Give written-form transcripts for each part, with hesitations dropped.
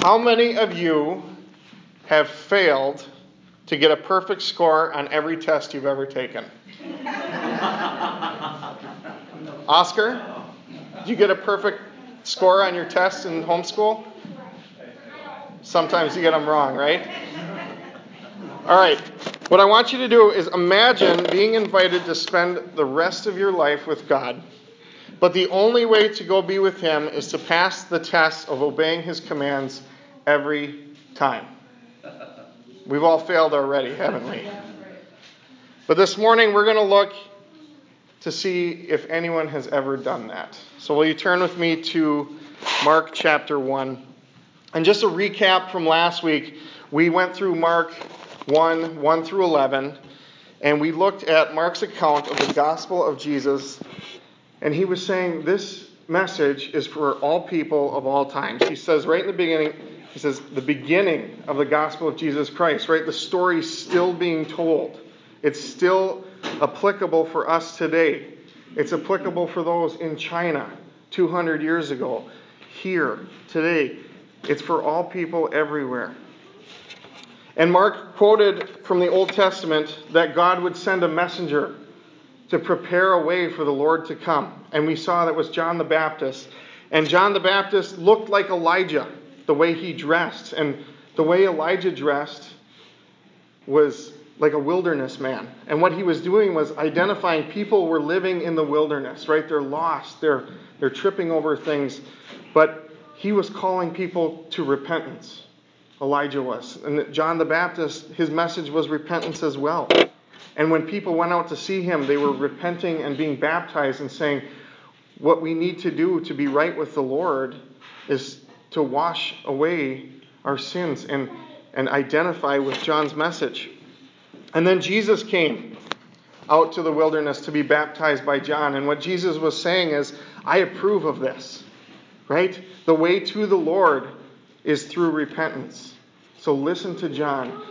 How many of you have failed to get a perfect score on every test you've ever taken? Oscar, did you get a perfect score on your tests in homeschool? Sometimes you get them wrong, right? All right. What I want you to do is imagine being invited to spend the rest of your life with God. But the only way to go be with Him is to pass the test of obeying His commands every time. We've all failed already, haven't we? But this morning we're going to look to see if anyone has ever done that. So will you turn with me to Mark chapter 1. And just a recap from last week, we went through Mark 1 through 11, and we looked at Mark's account of the gospel of Jesus. And he was saying this message is for all people of all times. He says right in the beginning, he says the beginning of the gospel of Jesus Christ, right? The story's still being told. It's still applicable for us today. It's applicable for those in China 200 years ago. Here, today. It's for all people everywhere. And Mark quoted from the Old Testament that God would send a messenger to prepare a way for the Lord to come. And we saw that was John the Baptist. And John the Baptist looked like Elijah, the way he dressed. And the way Elijah dressed was like a wilderness man. And what he was doing was identifying people were living in the wilderness, right? They're lost. They're tripping over things. But he was calling people to repentance. Elijah was. And John the Baptist, his message was repentance as well. And when people went out to see him, they were repenting and being baptized and saying, what we need to do to be right with the Lord is to wash away our sins and identify with John's message. And then Jesus came out to the wilderness to be baptized by John. And what Jesus was saying is, I approve of this, right? The way to the Lord is through repentance. So listen to John.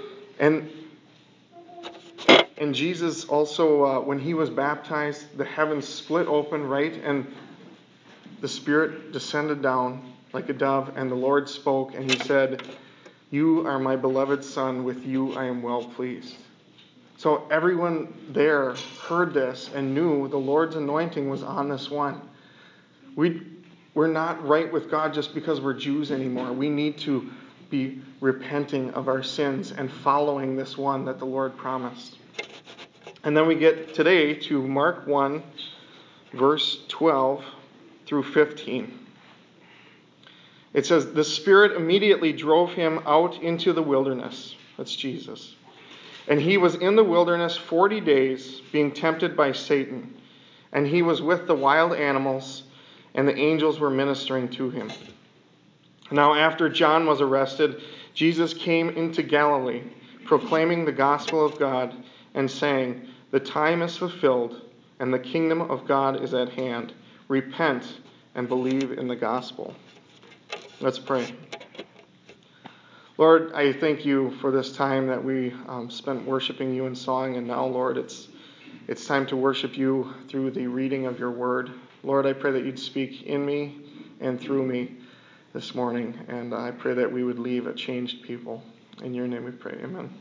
And Jesus also, when he was baptized, the heavens split open, right? And the Spirit descended down like a dove, and the Lord spoke, and he said, you are my beloved Son, with you I am well pleased. So everyone there heard this and knew the Lord's anointing was on this one. We're not right with God just because we're Jews anymore. We need to be repenting of our sins and following this one that the Lord promised. And then we get today to Mark 1, verse 12 through 15. It says, the Spirit immediately drove him out into the wilderness. That's Jesus. And he was in the wilderness 40 days, being tempted by Satan. And he was with the wild animals, and the angels were ministering to him. Now after John was arrested, Jesus came into Galilee, proclaiming the gospel of God, and saying, the time is fulfilled, and the kingdom of God is at hand. Repent and believe in the gospel. Let's pray. Lord, I thank you for this time that we spent worshiping you in song, and now, Lord, it's time to worship you through the reading of your word. Lord, I pray that you'd speak in me and through me this morning, and I pray that we would leave a changed people. In your name we pray, amen.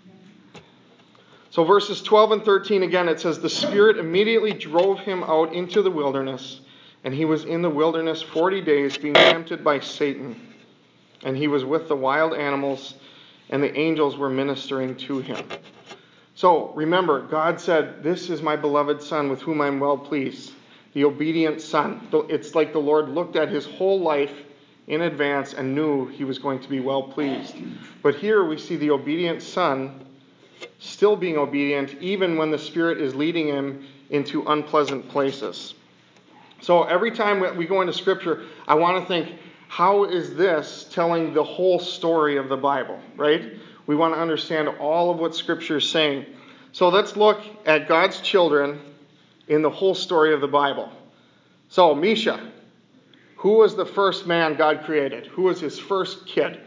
So verses 12 and 13 again, it says, the Spirit immediately drove him out into the wilderness, and he was in the wilderness 40 days, being tempted by Satan. And he was with the wild animals, and the angels were ministering to him. So remember, God said, this is my beloved Son with whom I am well pleased. The obedient Son. It's like the Lord looked at his whole life in advance and knew he was going to be well pleased. But here we see the obedient Son still being obedient even when the Spirit is leading him into unpleasant places. So every time we go into Scripture, I want to think, how is this telling the whole story of the Bible, right? We want to understand all of what Scripture is saying. So let's look at God's children in the whole story of the Bible. So, Misha, who was the first man God created? Who was his first kid?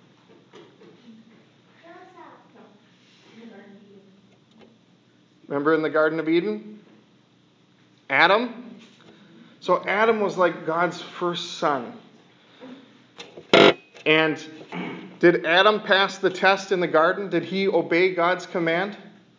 Remember in the Garden of Eden? Adam? So Adam was like God's first son. And did Adam pass the test in the garden? Did he obey God's command?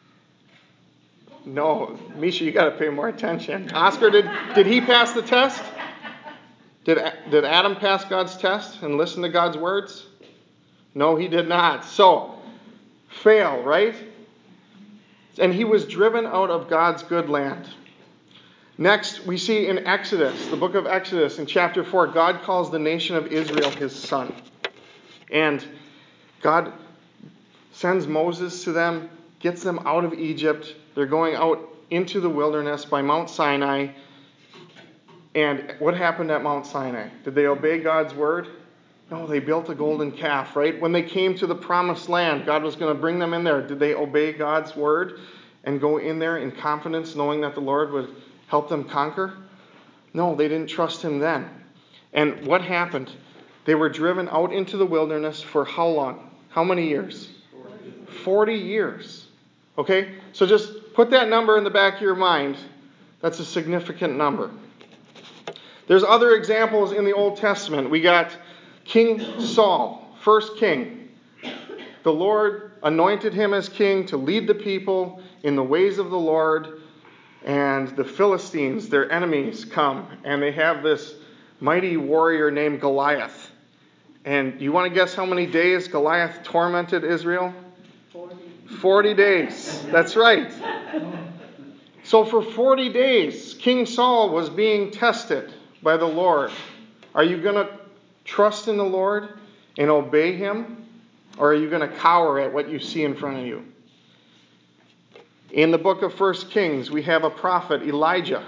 No. Misha, you got to pay more attention. Oscar, did he pass the test? Did Adam pass God's test and listen to God's words? No, he did not. So, fail, right? And he was driven out of God's good land. Next, we see in Exodus, the book of Exodus, in chapter 4, God calls the nation of Israel his son. And God sends Moses to them, gets them out of Egypt. They're going out into the wilderness by Mount Sinai. And what happened at Mount Sinai? Did they obey God's word? No, they built a golden calf, right? When they came to the promised land, God was going to bring them in there. Did they obey God's word and go in there in confidence, knowing that the Lord would help them conquer? No, they didn't trust him then. And what happened? They were driven out into the wilderness for how long? How many years? 40 years. Okay? So just put that number in the back of your mind. That's a significant number. There's other examples in the Old Testament. We got King Saul, first king. The Lord anointed him as king to lead the people in the ways of the Lord. And the Philistines, their enemies, come. And they have this mighty warrior named Goliath. And you want to guess how many days Goliath tormented Israel? 40 days. That's right. So for 40 days, King Saul was being tested by the Lord. Are you going to trust in the Lord and obey him? Or are you going to cower at what you see in front of you? In the book of 1 Kings, we have a prophet, Elijah.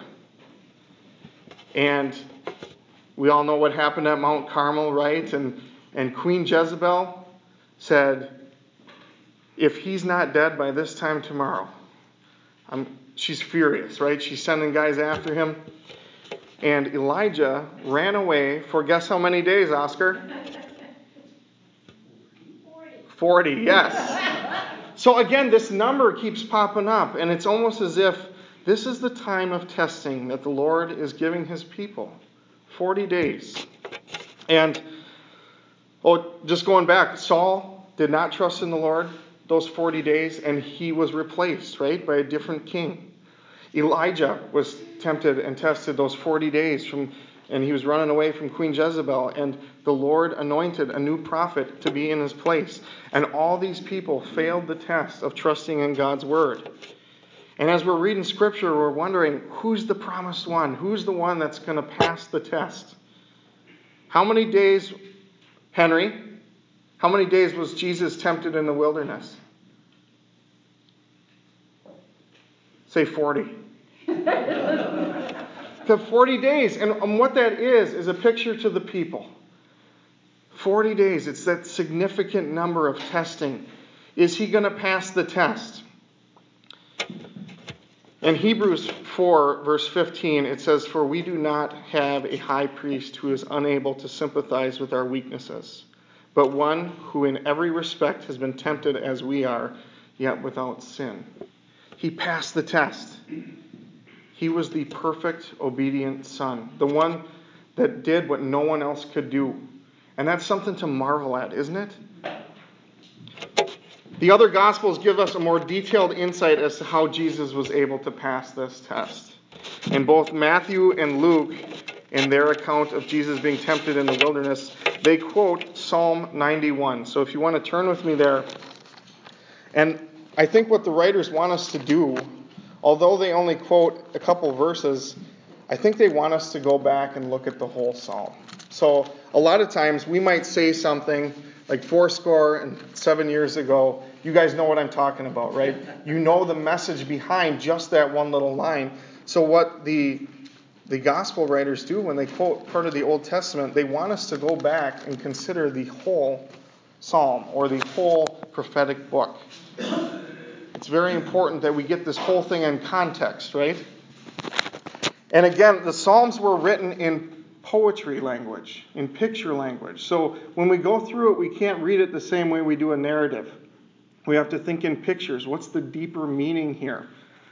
And we all know what happened at Mount Carmel, right? And Queen Jezebel said, if he's not dead by this time tomorrow, she's furious, right? She's sending guys after him. And Elijah ran away for guess how many days, Oscar? 40, yes. So again, this number keeps popping up, and it's almost as if this is the time of testing that the Lord is giving his people. 40 days. And, just going back, Saul did not trust in the Lord those 40 days, and he was replaced, right, by a different king. Elijah was tempted and tested those 40 days, and he was running away from Queen Jezebel, and the Lord anointed a new prophet to be in his place. And all these people failed the test of trusting in God's word. And as we're reading Scripture, we're wondering, who's the promised one? Who's the one that's going to pass the test? How many days, Henry, how many days was Jesus tempted in the wilderness? Say 40. 40 days. And what that is a picture to the people. 40 days. It's that significant number of testing. Is he going to pass the test? In Hebrews 4, verse 15, it says, for we do not have a high priest who is unable to sympathize with our weaknesses, but one who in every respect has been tempted as we are, yet without sin. He passed the test. He was the perfect, obedient son, the one that did what no one else could do. And that's something to marvel at, isn't it? The other Gospels give us a more detailed insight as to how Jesus was able to pass this test. In both Matthew and Luke, in their account of Jesus being tempted in the wilderness, they quote Psalm 91. So if you want to turn with me there. And I think what the writers want us to do, although they only quote a couple verses, I think they want us to go back and look at the whole psalm. So a lot of times we might say something like 7 years ago. You guys know what I'm talking about, right? You know the message behind just that one little line. So what the gospel writers do when they quote part of the Old Testament, they want us to go back and consider the whole psalm or the whole prophetic book. It's very important that we get this whole thing in context, right? And again, the Psalms were written in poetry language, in picture language. So when we go through it, we can't read it the same way we do a narrative. We have to think in pictures. What's the deeper meaning here?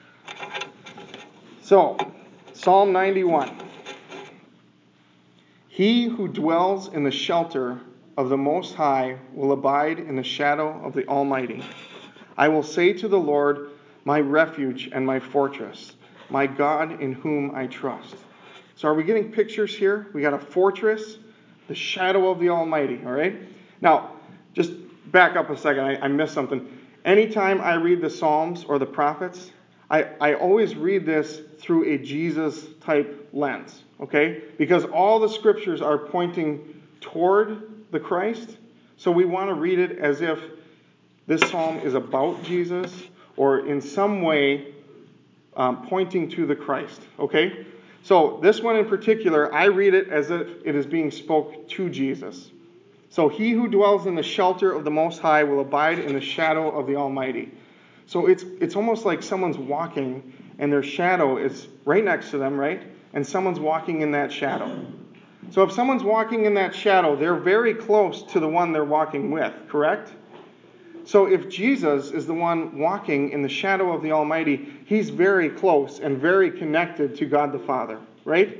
So, Psalm 91. He who dwells in the shelter of the Most High will abide in the shadow of the Almighty. I will say to the Lord, my refuge and my fortress, my God in whom I trust. So are we getting pictures here? We got a fortress, the shadow of the Almighty, all right? Now, just back up a second. I missed something. Anytime I read the Psalms or the prophets, I always read this through a Jesus-type lens, okay? Because all the scriptures are pointing toward the Christ. So we want to read it as if this psalm is about Jesus or in some way pointing to the Christ, okay? So this one in particular, I read it as if it is being spoke to Jesus. So he who dwells in the shelter of the Most High will abide in the shadow of the Almighty. So it's almost like someone's walking and their shadow is right next to them, right? And someone's walking in that shadow. So if someone's walking in that shadow, they're very close to the one they're walking with, correct? So if Jesus is the one walking in the shadow of the Almighty, he's very close and very connected to God the Father, right?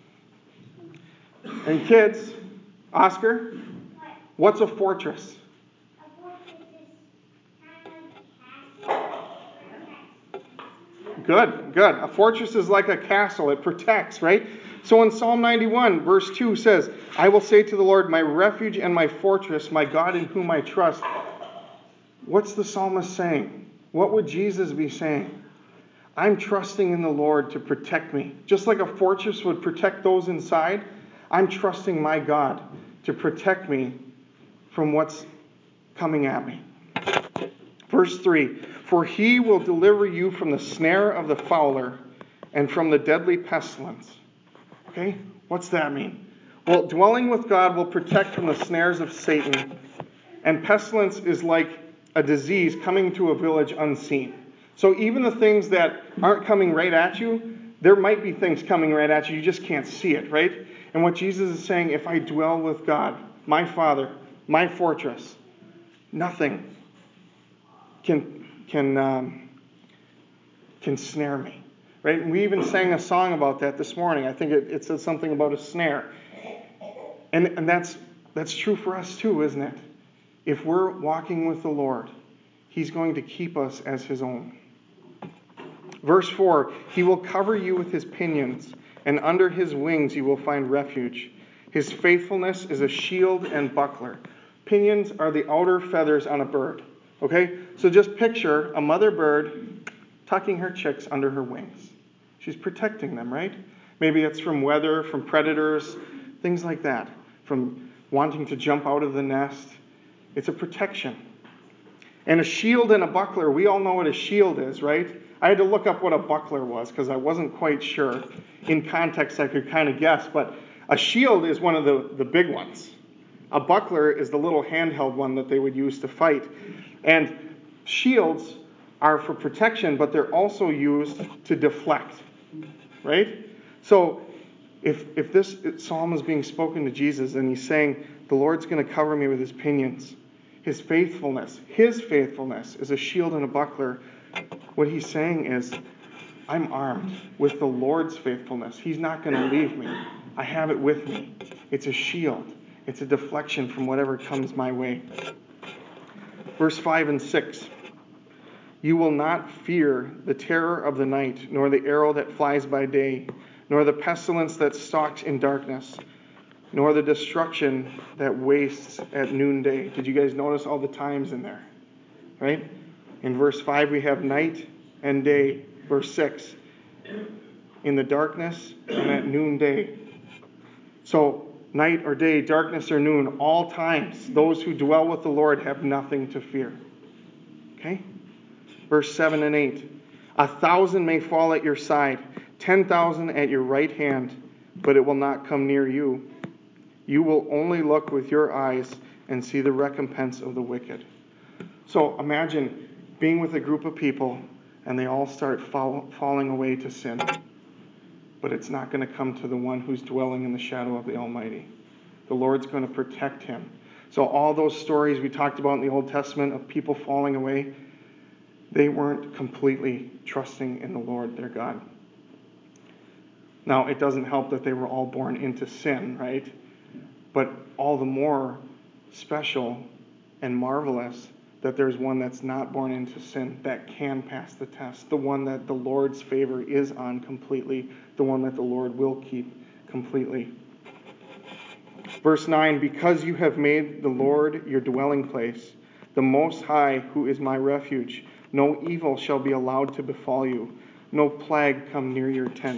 And kids, Oscar, what's a fortress? A fortress is kind of like a castle. Good. A fortress is like a castle. It protects, right? So in Psalm 91, verse 2 says, I will say to the Lord, my refuge and my fortress, my God in whom I trust. What's the psalmist saying? What would Jesus be saying? I'm trusting in the Lord to protect me. Just like a fortress would protect those inside, I'm trusting my God to protect me from what's coming at me. Verse 3, for he will deliver you from the snare of the fowler and from the deadly pestilence. Okay, what's that mean? Well, dwelling with God will protect from the snares of Satan, and pestilence is like a disease coming to a village unseen. So even the things that aren't coming right at you, there might be things coming right at you. You just can't see it, right? And what Jesus is saying, if I dwell with God, my Father, my fortress, nothing can snare me, right? And we even sang a song about that this morning. I think it said something about a snare, and that's true for us too, isn't it? If we're walking with the Lord, he's going to keep us as his own. Verse 4, he will cover you with his pinions, and under his wings you will find refuge. His faithfulness is a shield and buckler. Pinions are the outer feathers on a bird. Okay? So just picture a mother bird tucking her chicks under her wings. She's protecting them, right? Maybe it's from weather, from predators, things like that, from wanting to jump out of the nest. It's a protection. And a shield and a buckler, we all know what a shield is, right? I had to look up what a buckler was because I wasn't quite sure. In context, I could kind of guess, but a shield is one of the big ones. A buckler is the little handheld one that they would use to fight. And shields are for protection, but they're also used to deflect, right? So if this psalm is being spoken to Jesus and he's saying, the Lord's going to cover me with his pinions, his faithfulness is a shield and a buckler. What he's saying is, I'm armed with the Lord's faithfulness. He's not going to leave me. I have it with me. It's a shield. It's a deflection from whatever comes my way. Verse 5 and 6. You will not fear the terror of the night, nor the arrow that flies by day, nor the pestilence that stalks in darkness, nor the destruction that wastes at noonday. Did you guys notice all the times in there? Right? In verse 5 we have night and day. Verse 6, in the darkness and at noonday. So night or day, darkness or noon, all times, those who dwell with the Lord have nothing to fear. Okay? Verse 7 and 8. 1,000 may fall at your side, 10,000 at your right hand, but it will not come near you. You will only look with your eyes and see the recompense of the wicked. So imagine being with a group of people and they all start falling away to sin. But it's not going to come to the one who's dwelling in the shadow of the Almighty. The Lord's going to protect him. So all those stories we talked about in the Old Testament of people falling away, they weren't completely trusting in the Lord, their God. Now, it doesn't help that they were all born into sin, right? But all the more special and marvelous that there's one that's not born into sin that can pass the test, the one that the Lord's favor is on completely, the one that the Lord will keep completely. Verse 9, because you have made the Lord your dwelling place, the Most High, who is my refuge, no evil shall be allowed to befall you, no plague come near your tent.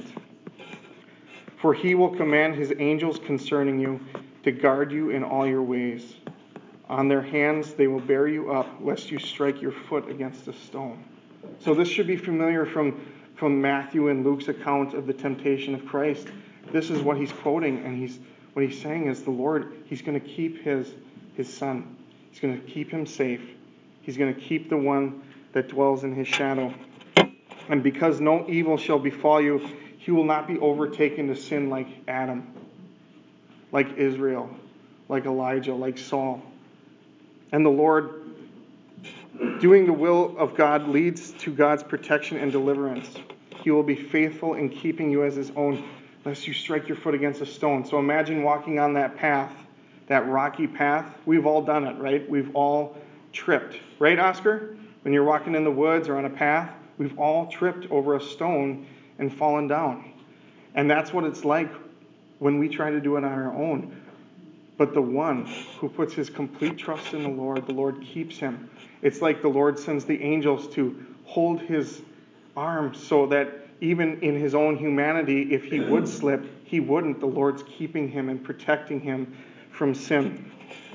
For he will command his angels concerning you to guard you in all your ways. On their hands they will bear you up, lest you strike your foot against a stone. So this should be familiar from Matthew and Luke's account of the temptation of Christ. This is what he's quoting, and what he's saying is the Lord, he's going to keep his son. He's going to keep him safe. He's going to keep the one that dwells in his shadow. And because no evil shall befall you, he will not be overtaken to sin like Adam, like Israel, like Elijah, like Saul. And the Lord, doing the will of God, leads to God's protection and deliverance. He will be faithful in keeping you as his own, lest you strike your foot against a stone. So imagine walking on that path, that rocky path. We've all done it, right? We've all tripped. Right, Oscar? When you're walking in the woods or on a path, we've all tripped over a stone and fallen down. And that's what it's like when we try to do it on our own. But the one who puts his complete trust in the Lord keeps him. It's like the Lord sends the angels to hold his arms so that even in his own humanity, if he would slip, he wouldn't. The Lord's keeping him and protecting him from sin.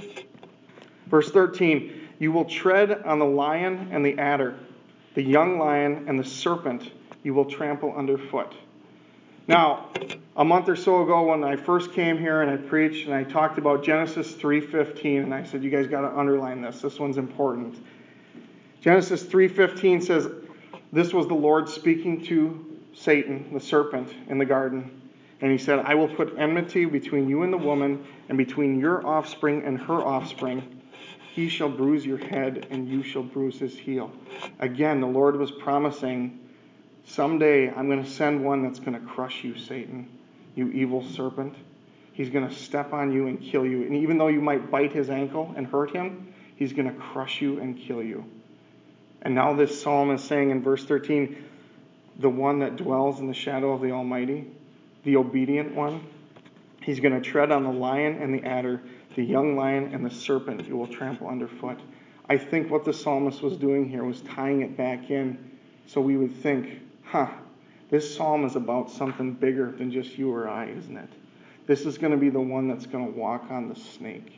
Verse 13, you will tread on the lion and the adder, the young lion and the serpent you will trample underfoot. Now, a month or so ago when I first came here and I preached and I talked about Genesis 3:15, and I said, you guys got to underline this. This one's important. Genesis 3:15 says, this was the Lord speaking to Satan, the serpent, in the garden. And he said, I will put enmity between you and the woman, and between your offspring and her offspring. He shall bruise your head, and you shall bruise his heel. Again, the Lord was promising, someday I'm going to send one that's going to crush you, Satan, you evil serpent. He's going to step on you and kill you. And even though you might bite his ankle and hurt him, he's going to crush you and kill you. And now this psalm is saying in verse 13, the one that dwells in the shadow of the Almighty, the obedient one, he's going to tread on the lion and the adder, the young lion and the serpent you will trample underfoot. I think what the psalmist was doing here was tying it back in so we would think, this psalm is about something bigger than just you or I, isn't it? This is going to be the one that's going to walk on the snake,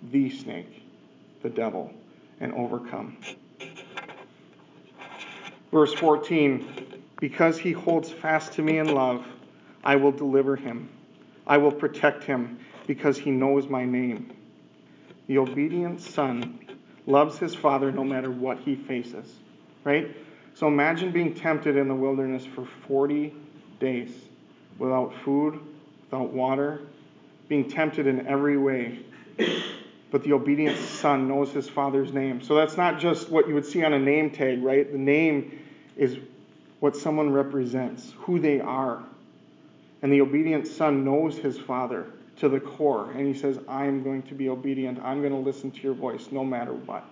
the devil, and overcome. Verse 14, because he holds fast to me in love, I will deliver him. I will protect him because he knows my name. The obedient son loves his father no matter what he faces, right? So imagine being tempted in the wilderness for 40 days without food, without water, being tempted in every way. But the obedient son knows his father's name. So that's not just what you would see on a name tag, right? The name is what someone represents, who they are. And the obedient son knows his father to the core. And he says, I'm going to be obedient. I'm going to listen to your voice no matter what.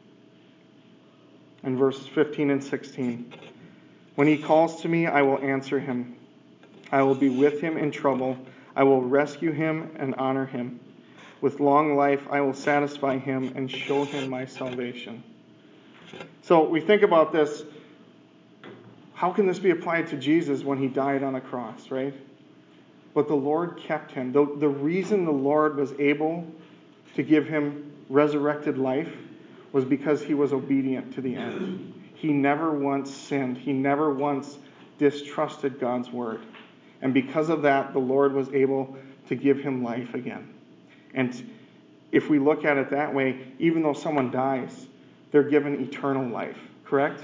And verses 15 and 16. When he calls to me, I will answer him. I will be with him in trouble. I will rescue him and honor him. With long life, I will satisfy him and show him my salvation. So we think about this. How can this be applied to Jesus when he died on a cross, right? But the Lord kept him. The reason the Lord was able to give him resurrected life was because he was obedient to the end. He never once sinned. He never once distrusted God's word. And because of that, the Lord was able to give him life again. And if we look at it that way, even though someone dies, they're given eternal life, correct?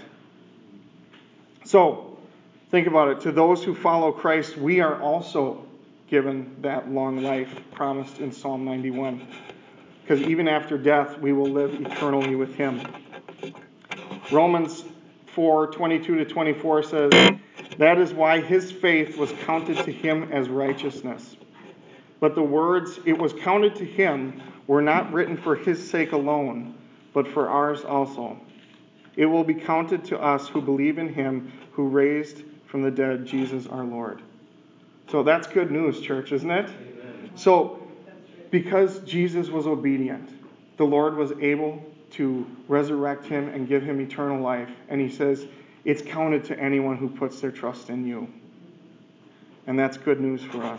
So, think about it. To those who follow Christ, we are also given that long life promised in Psalm 91. Because even after death, we will live eternally with him. Romans 4:22-24 says, that is why his faith was counted to him as righteousness. But the words, it was counted to him, were not written for his sake alone, but for ours also. It will be counted to us who believe in him who raised from the dead Jesus our Lord. So that's good news, church, isn't it? Amen. So because Jesus was obedient, the Lord was able to resurrect him and give him eternal life. And he says, it's counted to anyone who puts their trust in you. And that's good news for us.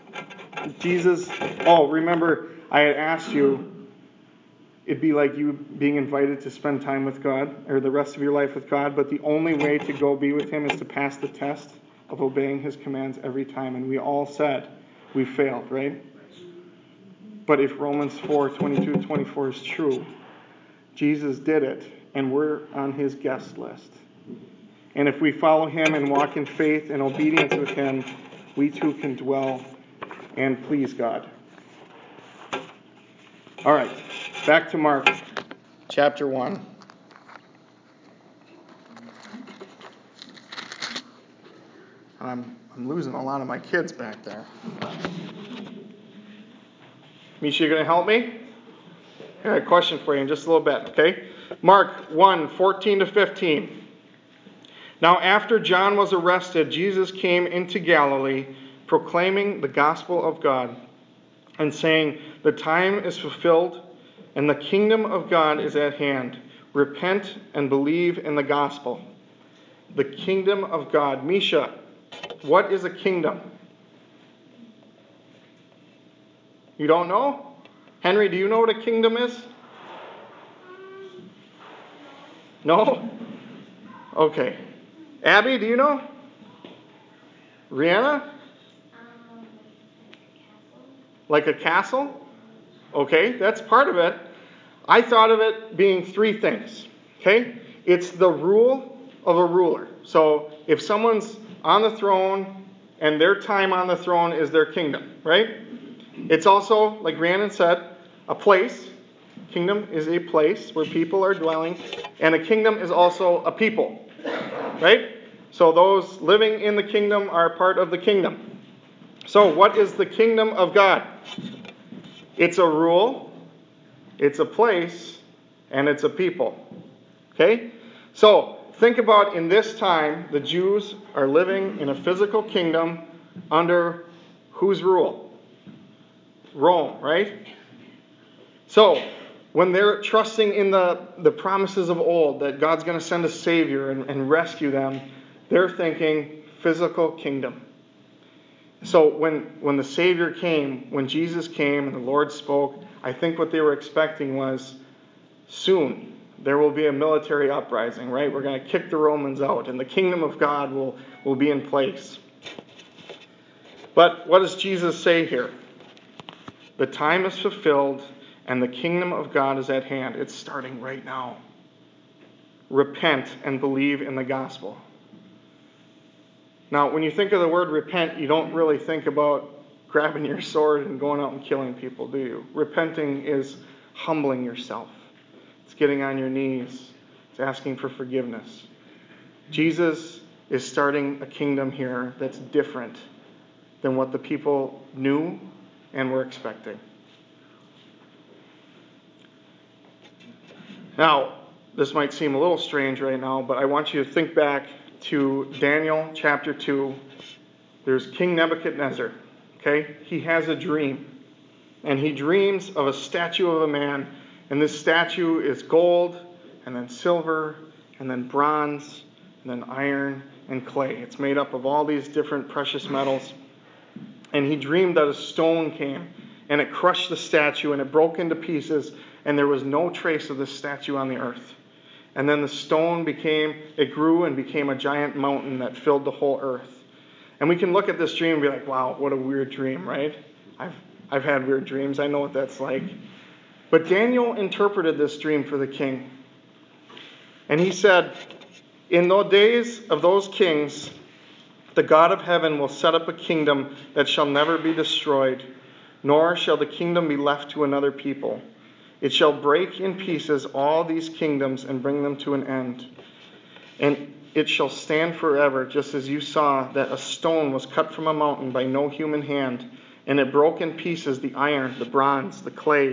Remember, I had asked you, it'd be like you being invited to spend time with God, or the rest of your life with God, but the only way to go be with him is to pass the test of obeying his commands every time. And we all said we failed, right? But if Romans 4:22-24 is true, Jesus did it, and we're on his guest list. And if we follow him and walk in faith and obedience with him, we too can dwell and please God. All right, back to Mark, chapter 1. I'm losing a lot of my kids back there. Misha, you going to help me? I got a question for you in just a little bit, okay? Mark 1:14-15. Now after John was arrested, Jesus came into Galilee, proclaiming the gospel of God, and saying, the time is fulfilled, and the kingdom of God is at hand. Repent and believe in the gospel. The kingdom of God. Misha, what is a kingdom? You don't know? Henry, do you know what a kingdom is? No? Okay. Abby, do you know? Rihanna? Like a castle? Okay, that's part of it. I thought of it being three things. Okay? It's the rule of a ruler. So if someone's on the throne and their time on the throne is their kingdom, right? It's also, like Rhiannon said, a place. Kingdom is a place where people are dwelling. And a kingdom is also a people. Right? So those living in the kingdom are part of the kingdom. So what is the kingdom of God? It's a rule, it's a place, and it's a people. Okay? So think about in this time, the Jews are living in a physical kingdom under whose rule? Rome, right? So when they're trusting in the promises of old that God's going to send a Savior and rescue them, they're thinking physical kingdom. So when the Savior came, when Jesus came and the Lord spoke, I think what they were expecting was soon there will be a military uprising, right? We're going to kick the Romans out and the kingdom of God will be in place. But what does Jesus say here? The time is fulfilled and the kingdom of God is at hand. It's starting right now. Repent and believe in the gospel. Now, when you think of the word repent, you don't really think about grabbing your sword and going out and killing people, do you? Repenting is humbling yourself. It's getting on your knees. It's asking for forgiveness. Jesus is starting a kingdom here that's different than what the people knew and were expecting. Now, this might seem a little strange right now, but I want you to think back to Daniel chapter 2. There's King Nebuchadnezzar. Okay? He has a dream. And he dreams of a statue of a man. And this statue is gold, and then silver, and then bronze, and then iron, and clay. It's made up of all these different precious metals. And he dreamed that a stone came, and it crushed the statue, and it broke into pieces, and there was no trace of this statue on the earth. And then the stone grew and became a giant mountain that filled the whole earth. And we can look at this dream and be like, wow, what a weird dream, right? I've had weird dreams. I know what that's like. But Daniel interpreted this dream for the king. And he said, in the days of those kings, the God of heaven will set up a kingdom that shall never be destroyed, nor shall the kingdom be left to another people. It shall break in pieces all these kingdoms and bring them to an end. And it shall stand forever, just as you saw that a stone was cut from a mountain by no human hand, and it broke in pieces the iron, the bronze, the clay,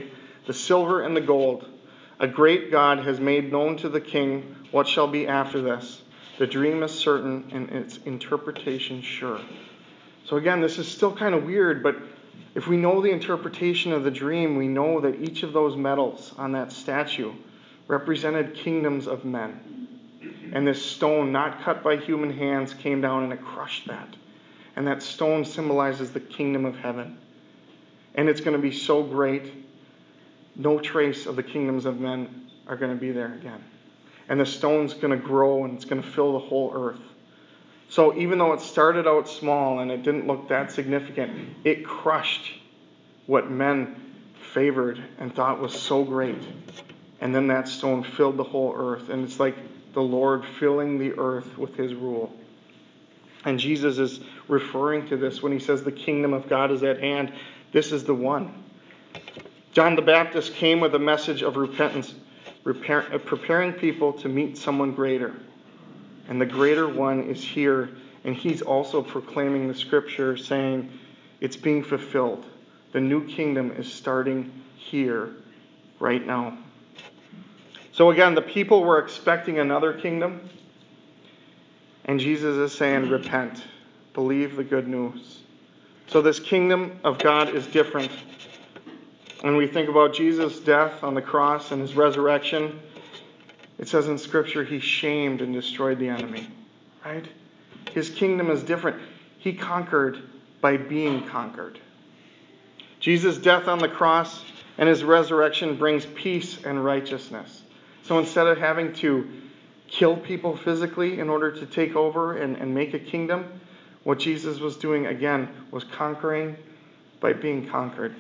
the silver and the gold. A great God has made known to the king what shall be after this. The dream is certain and its interpretation sure. So again, this is still kind of weird, but if we know the interpretation of the dream, we know that each of those metals on that statue represented kingdoms of men. And this stone, not cut by human hands, came down and it crushed that. And that stone symbolizes the kingdom of heaven. And it's going to be so great, no trace of the kingdoms of men are going to be there again. And the stone's going to grow and it's going to fill the whole earth. So even though it started out small and it didn't look that significant, it crushed what men favored and thought was so great. And then that stone filled the whole earth. And it's like the Lord filling the earth with his rule. And Jesus is referring to this when he says the kingdom of God is at hand. This is the one. John the Baptist came with a message of repentance, preparing people to meet someone greater. And the greater one is here, and he's also proclaiming the scripture saying it's being fulfilled. The new kingdom is starting here, right now. So again, the people were expecting another kingdom, and Jesus is saying, repent, believe the good news. So this kingdom of God is different. When we think about Jesus' death on the cross and his resurrection, it says in Scripture, he shamed and destroyed the enemy, right? His kingdom is different. He conquered by being conquered. Jesus' death on the cross and his resurrection brings peace and righteousness. So instead of having to kill people physically in order to take over and make a kingdom, what Jesus was doing, again, was conquering by being conquered.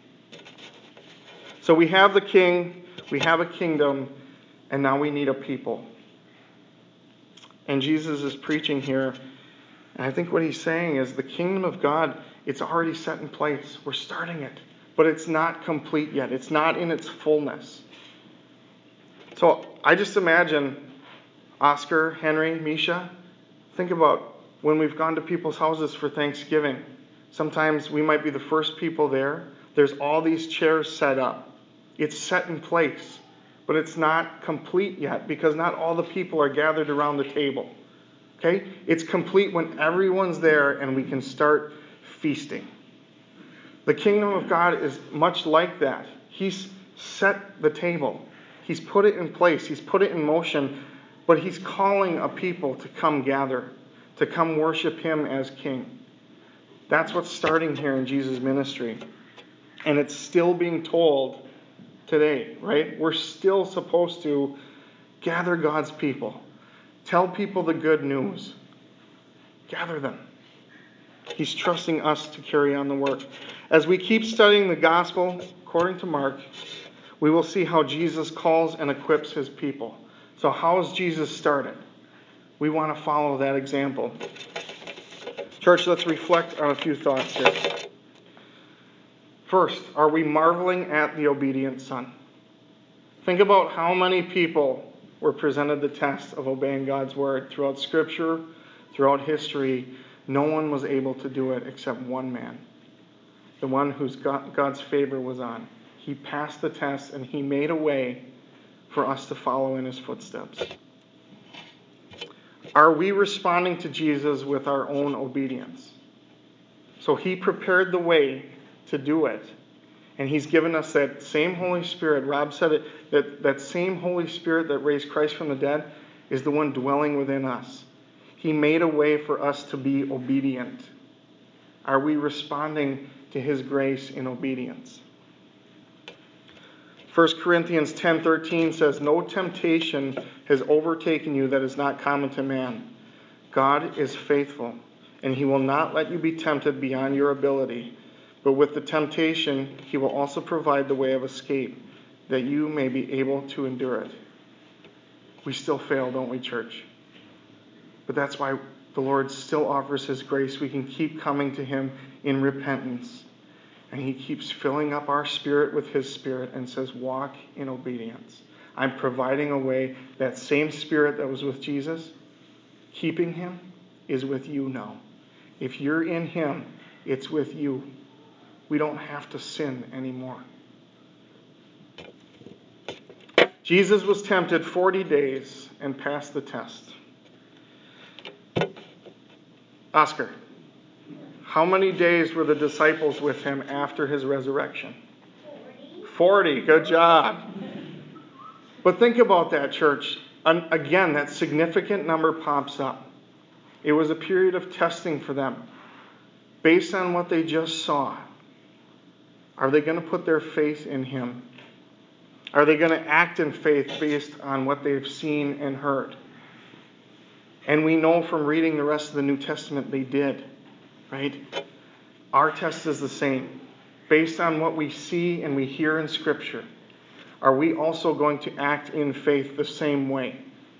So we have the king, we have a kingdom, and now we need a people. And Jesus is preaching here, and I think what he's saying is the kingdom of God, it's already set in place. We're starting it, but it's not complete yet. It's not in its fullness. So I just imagine Oscar, Henry, Misha, think about when we've gone to people's houses for Thanksgiving. Sometimes we might be the first people there. There's all these chairs set up. It's set in place. But it's not complete yet because not all the people are gathered around the table. Okay? It's complete when everyone's there and we can start feasting. The kingdom of God is much like that. He's set the table. He's put it in place. He's put it in motion. But he's calling a people to come gather, to come worship him as king. That's what's starting here in Jesus' ministry. And it's still being told today, right? We're still supposed to gather God's people. Tell people the good news. Gather them. He's trusting us to carry on the work. As we keep studying the gospel, according to Mark, we will see how Jesus calls and equips his people. So how has Jesus started? We want to follow that example. Church, let's reflect on a few thoughts here. First, are we marveling at the obedient Son? Think about how many people were presented the test of obeying God's word throughout Scripture, throughout history. No one was able to do it except one man, the one whose God's favor was on. He passed the test and he made a way for us to follow in his footsteps. Are we responding to Jesus with our own obedience? So he prepared the way to do it. And he's given us that same Holy Spirit. Rob said it, that same Holy Spirit that raised Christ from the dead is the one dwelling within us. He made a way for us to be obedient. Are we responding to his grace in obedience? 1 Corinthians 10:13 says, "No temptation has overtaken you that is not common to man. God is faithful, and he will not let you be tempted beyond your ability. But with the temptation, he will also provide the way of escape, that you may be able to endure it." We still fail, don't we, church? But that's why the Lord still offers his grace. We can keep coming to him in repentance. And he keeps filling up our spirit with his spirit and says, walk in obedience. I'm providing a way. That same spirit that was with Jesus, keeping him, is with you now. If you're in him, it's with you. We don't have to sin anymore. Jesus was tempted 40 days and passed the test. Oscar, how many days were the disciples with him after his resurrection? 40. Good job. But think about that, church. Again, that significant number pops up. It was a period of testing for them. Based on what they just saw, are they going to put their faith in him? Are they going to act in faith based on what they've seen and heard? And we know from reading the rest of the New Testament they did, right? Our test is the same. Based on what we see and we hear in Scripture, are we also going to act in faith the same way?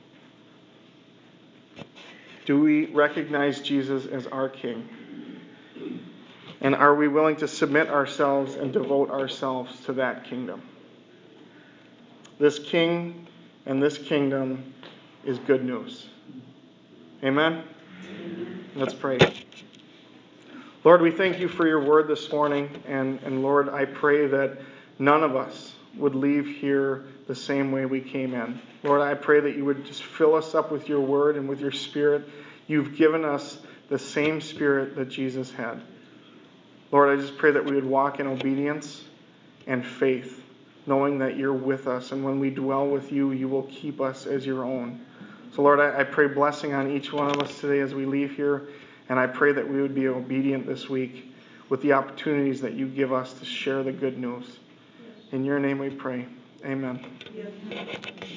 Do we recognize Jesus as our King? And are we willing to submit ourselves and devote ourselves to that kingdom? This King and this kingdom is good news. Amen? Let's pray. Lord, we thank you for your word this morning. And Lord, I pray that none of us would leave here the same way we came in. Lord, I pray that you would just fill us up with your word and with your Spirit. You've given us the same Spirit that Jesus had. Lord, I just pray that we would walk in obedience and faith, knowing that you're with us. And when we dwell with you, you will keep us as your own. So Lord, I pray blessing on each one of us today as we leave here. And I pray that we would be obedient this week with the opportunities that you give us to share the good news. In your name we pray. Amen.